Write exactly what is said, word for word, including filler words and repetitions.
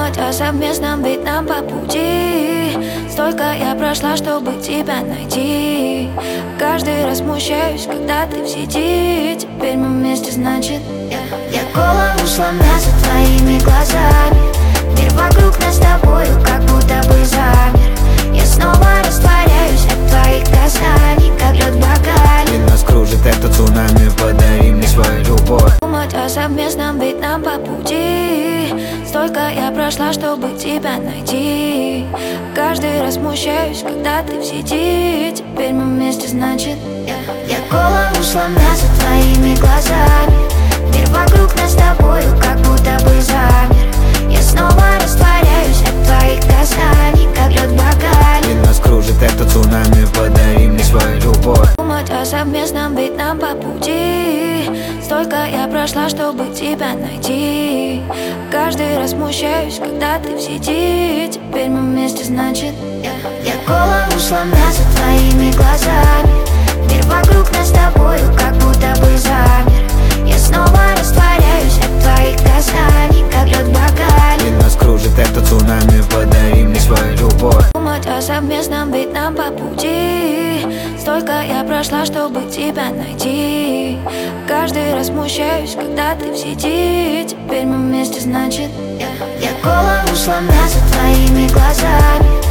Думать о совместном, ведь нам по пути. Столько я прошла, чтобы тебя найти. Каждый раз смущаюсь, когда ты в сети. Теперь мы вместе, значит я Я голову сломя за твоими глазами. Мир вокруг нас с тобою как будто бы замер. Я снова растворяюсь от твоих касаний, как лед в бокале. И нас кружит это цунами, подари мне свою любовь. Думать о совместном, ведь нам по пути. Столько я прошла, чтобы тебя найти. Каждый раз смущаюсь, когда ты в сети. Теперь мы вместе, значит я Я голову сломя за твоими глазами. Мир вокруг нас с тобою как будто бы замер. Я снова растворяюсь от твоих касаний, как лед в бокале. И нас кружит это цунами, подари мне свою любовь. Думать о совместном, ведь нам по пути. Столько я прошла, чтобы тебя найти. Каждый раз смущаюсь, когда ты в сети. Теперь мы вместе, значит я Я голову сломя за твоими глазами. Мир вокруг нас с тобою как будто бы замер. Я снова растворяюсь от твоих касаний, как лед в бокале. И нас кружит это цунами, подари мне свою любовь. Думать о совместном, ведь нам по пути. Столько я прошла, чтобы тебя найти. Каждый раз смущаюсь, когда ты в сети. Теперь мы вместе, значит я Я голову сломя за твоими глазами.